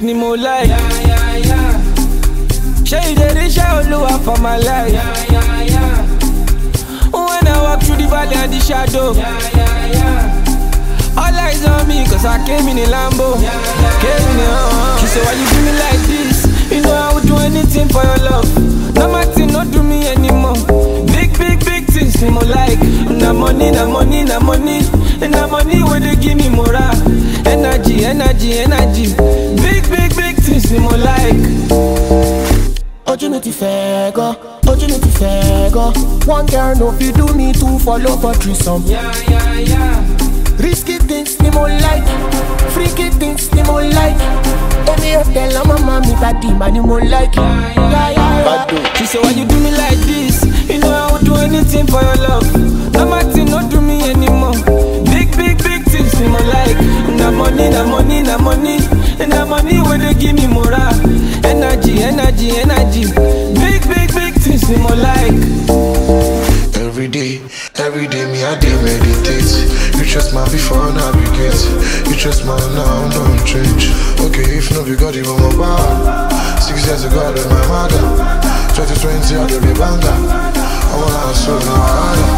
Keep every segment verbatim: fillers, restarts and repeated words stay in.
ni mo like. Yeah, yeah, yeah. Shey dey reach Oluwa for my life. Yeah, yeah, yeah. When I walk through the valley and the shadow, Yeah, yeah, yeah. all eyes on me, cause I came in a Lambo. Yeah, yeah, Came in a uh, She said, why you do me like this? You know I would do anything for your love. No matter, not do me anymore. Big, big, big things, ni mo like. Na money, na money, na money. Na money where they give me morale. Energy, energy, energy. Big, big, big things, ni mo like. Ojú mi ti fẹ́ gan, ojú mi ti fẹ́ gan. One girl no fit do me two follow for threesome. Yeah, yeah, yeah. Risky things ni mo like, freaky things ni mo like. Èmi ò tẹ̀lé mama mi body ma ni mo like. Yeah, yeah, yeah. She said, why you do me like this? You know I would do anything for your love. No matter, not do me anymore. Big, big, big things ni mo like. Na money, na money, na money. Na money where they give me morale. Energy, energy, energy. Big, big, big things ni mo like. Every day, every day me I dey meditate. You trust my before now be great. You trust my now don't change. Okay, if no be God even my bad. Six years ago I did my mother. Twenty twenty I did be banger. I wanna so now harder.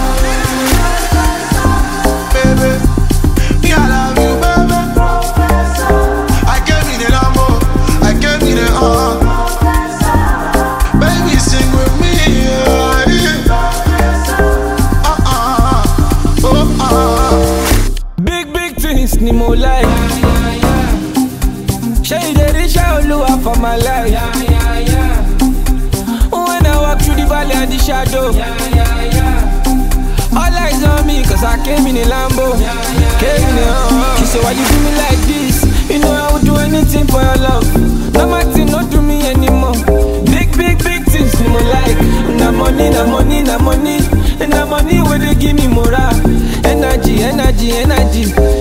Baby, me I love you, baby. I gave me the Lambo, I gave me the uh. Baby sing with me, yeah, yeah. Big, big things ni mo like. Yeah, yeah, yeah. Shey dey reach Oluwa for my life. Yeah, yeah, yeah. When I walk through the valley and the shadow, Yeah, yeah, yeah. all eyes on me, cause I came in a Lambo. Yeah, yeah, Came in a uh, She said, why you do me like this? You know I would do anything for your love. No matter, not do me anymore. Big, big, big things ni mo like. Na money, na money, na money. Na money where they give me morale. Energy, energy, energy.